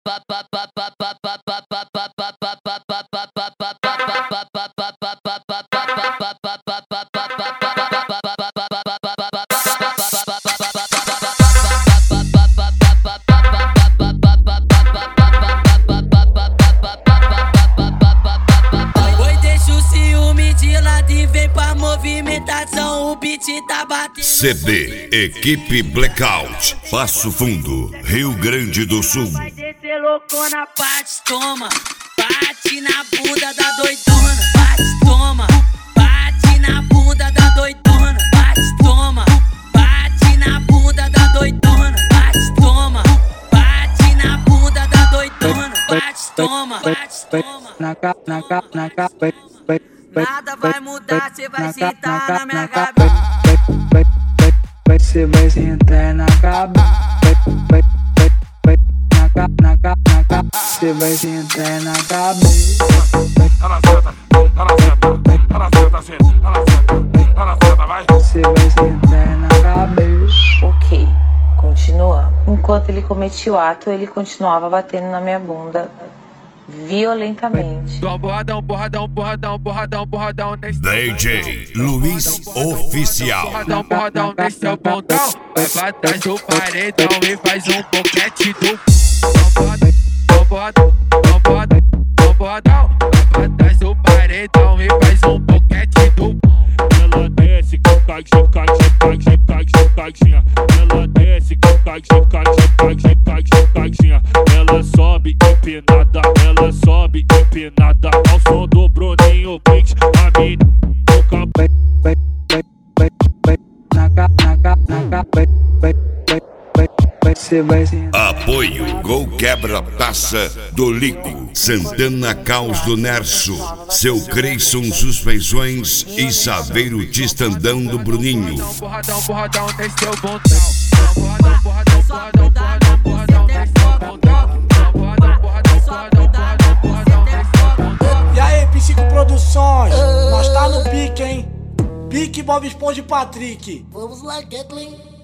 Oi, deixa o ciúme de lado e vem pra movimentação, o beat tá batendo. CD Equipe Blackout, Passo Fundo, Rio Grande do Sul. Vai descer loucona, bate, toma. Bate na bunda da doidona, bate, toma. Bate na bunda da doidona, bate, toma. Bate na bunda da doidona, bate, toma. Bate na bunda da doidona, bate, toma. Bate, toma. Nada vai mudar, cê vai sentar na minha cabeça. Você vai sentar na cabeça. Você vai sentar na cabeça. Você vai sentar na cabeça. Ok, continuamos. Enquanto ele cometia o ato, ele continuava batendo na minha bunda violentamente. Porradão, porradão, porradão, porradão, porradão nesse DJ Luiz Oficial. porradão, porradão nesse é o pontão. Vai pra trás do paredão e faz um boquete do porradão, porradão, porradão, porradão. Vai pra trás do paredão e faz um boquete do. Ela desce, que cai, cai, cai, cai, cai, cai. Ela desce, que cai, cai, cai, cai, cai, cai. Ela sobe empinada, ela sobe empinada ao som do Bruninho Beat. A mina nunca Você vai sentar. Apoio Gol Quebra-Taça do Lico, Santana Caos do Nerso, Seu Creyson Suspensões e Saveiro Tistandão do Bruninho. porradão, porradão nesse é o pontão. Porradão, porradão, porradão, porradão, porradão nesse é o pontão. Porradão, porradão, porradão, porradão, porradão nesse é o pontão. E aí, Psico Produções, nós tá no pique, hein? Pique Bob Esponja e Patrick. Vamos lá, Kathleen.